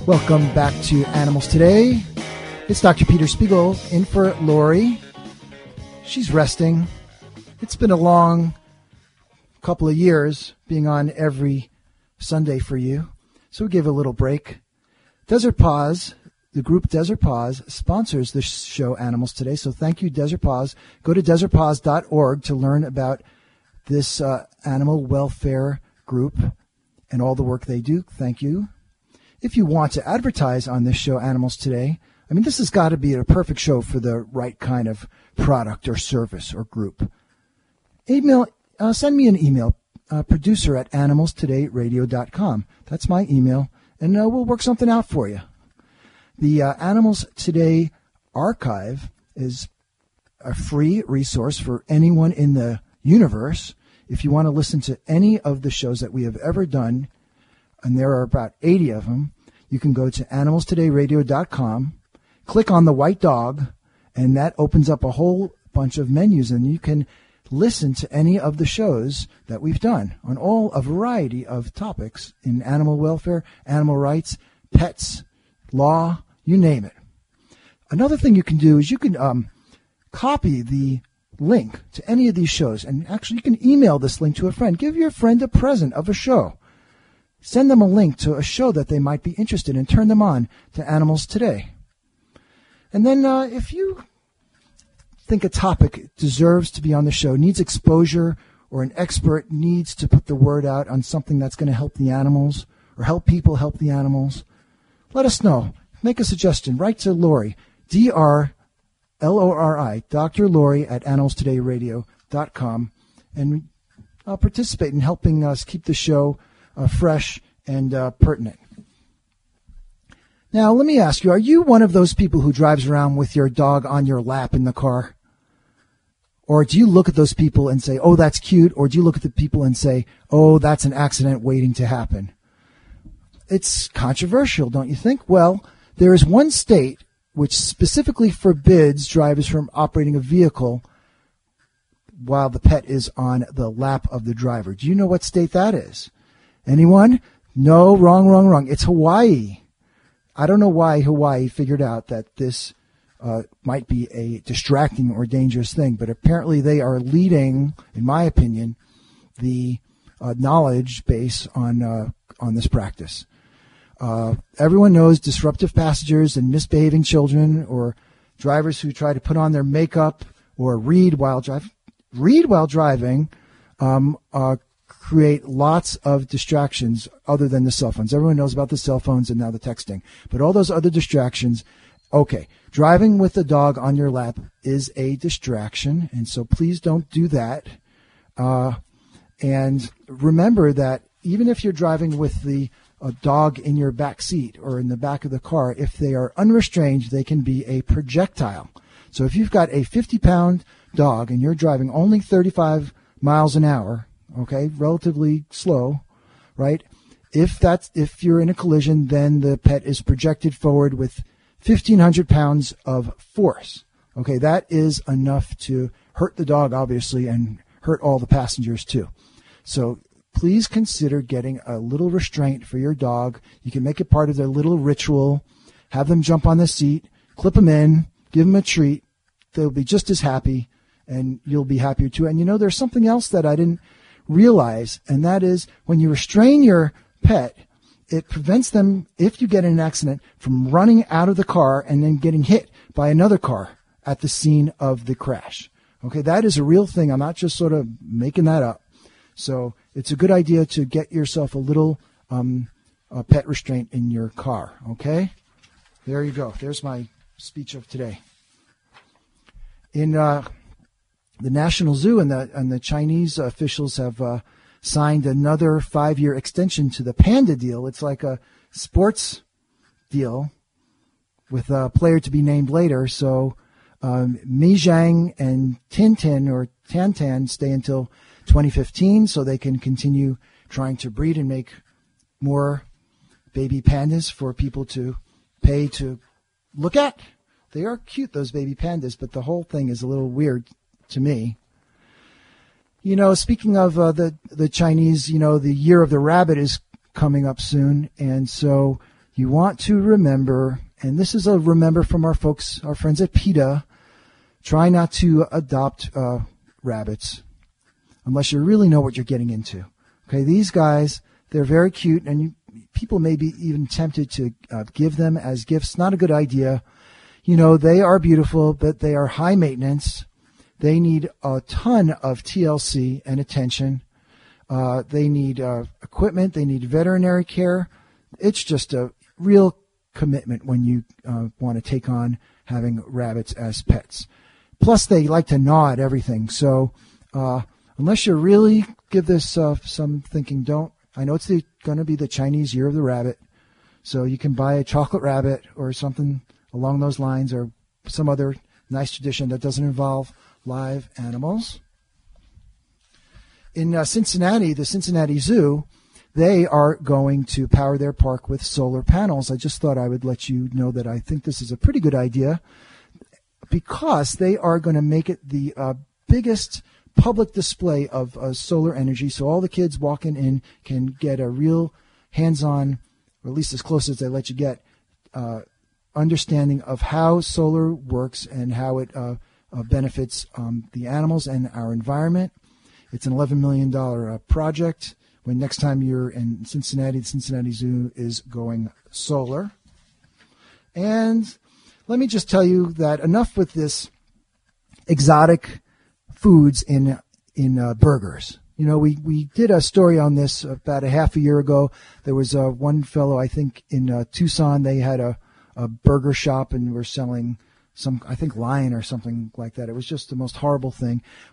Welcome back to Animals Today. It's Doctor Peter Spiegel in for Lori. She's resting. It's been a long couple of years being on every Sunday for you, so we gave a little break. Desert Paws, the group Desert Paws, sponsors the show Animals Today, so thank you, Desert Paws. Go to desert paws dot org to learn about this uh, animal welfare group and all the work they do. Thank you. If you want to advertise on this show, Animals Today, I mean, this has got to be a perfect show for the right kind of product or service or group. Email, uh, send me an email, uh, producer at animals today radio dot com. That's my email, and uh, we'll work something out for you. The uh, Animals Today archive is a free resource for anyone in the universe. If you want to listen to any of the shows that we have ever done, and there are about eighty of them, you can go to animals today radio dot com, click on the white dog, and that opens up a whole bunch of menus, and you can listen to any of the shows that we've done on all a variety of topics in animal welfare, animal rights, pets, law, you name it. Another thing you can do is you can um, copy the link to any of these shows, and actually you can email this link to a friend. Give your friend a present of a show. Send them a link to a show that they might be interested in. Turn them on to Animals Today. And then uh, if you think a topic deserves to be on the show, needs exposure, or an expert needs to put the word out on something that's going to help the animals or help people help the animals, let us know. Make a suggestion. Write to Lori, D R L O R I, Doctor Lori at animals today radio dot com, and uh, participate in helping us keep the show uh, fresh and uh, pertinent. Now, let me ask you, are you one of those people who drives around with your dog on your lap in the car? Or do you look at those people and say, oh, that's cute? Or do you look at the people and say, oh, that's an accident waiting to happen? It's controversial, don't you think? Well, there is one state which specifically forbids drivers from operating a vehicle while the pet is on the lap of the driver. Do you know what state that is? Anyone? No, wrong, wrong, wrong. It's Hawaii. I don't know why Hawaii figured out that this uh, might be a distracting or dangerous thing, but apparently they are leading, in my opinion, the uh, knowledge base on uh, on this practice. Uh, everyone knows disruptive passengers and misbehaving children, or drivers who try to put on their makeup or read while driving. Read while driving um, uh, create lots of distractions other than the cell phones. Everyone knows about the cell phones and now the texting. But all those other distractions, okay, driving with a dog on your lap is a distraction, and so please don't do that. Uh, and remember that even if you're driving with the a dog in your back seat or in the back of the car, if they are unrestrained, they can be a projectile. So if you've got a fifty-pound dog and you're driving only thirty-five miles an hour, okay, relatively slow, right? If that's if you're in a collision, then the pet is projected forward with fifteen hundred pounds of force. Okay, that is enough to hurt the dog, obviously, and hurt all the passengers too. So please consider getting a little restraint for your dog. You can make it part of their little ritual. Have them jump on the seat, clip them in, give them a treat. They'll be just as happy, and you'll be happier too. And you know, there's something else that I didn't realize, and that is when you restrain your pet, it prevents them, if you get in an accident, from running out of the car and then getting hit by another car at the scene of the crash. Okay, that is a real thing. I'm not just sort of making that up. So it's a good idea to get yourself a little um, a pet restraint in your car, okay? There you go. There's my speech of today. In uh, the National Zoo and the, and the Chinese officials have uh, signed another five-year extension to the panda deal. It's like a sports deal with a player to be named later. So um, Mi Zhang and Tintin or Tantan stay until twenty fifteen, so they can continue trying to breed and make more baby pandas for people to pay to look at. They are cute, those baby pandas, but the whole thing is a little weird to me. You know, speaking of uh, the, the Chinese, you know, the Year of the Rabbit is coming up soon, and so you want to remember, and this is a remember from our folks, our friends at PETA, try not to adopt uh, rabbits unless you really know what you're getting into. Okay, these guys, they're very cute, and you, people may be even tempted to uh, give them as gifts. Not a good idea. You know, they are beautiful, but they are high maintenance. They need a ton of T L C and attention. Uh, they need uh, equipment. They need veterinary care. It's just a real commitment when you uh, want to take on having rabbits as pets. Plus, they like to gnaw at everything. So uh, unless you really give this uh, some thinking, don't. I know it's going to be the Chinese Year of the Rabbit. So you can buy a chocolate rabbit or something along those lines, or some other nice tradition that doesn't involve live animals. In uh, Cincinnati, the Cincinnati Zoo, they are going to power their park with solar panels. I just thought I would let you know that I think this is a pretty good idea, because they are going to make it the uh, biggest public display of uh, solar energy, so all the kids walking in can get a real hands-on, or at least as close as they let you get, uh, understanding of how solar works and how it uh, uh, benefits um, the animals and our environment. It's an eleven million dollars uh, project. When next time you're in Cincinnati, the Cincinnati Zoo is going solar. And let me just tell you that enough with this exotic foods in in uh, burgers. You know, we, we did a story on this about a half a year ago. There was uh, one fellow, I think, in uh, Tucson. They had a, a burger shop and were selling some, I think, lion or something like that. It was just the most horrible thing.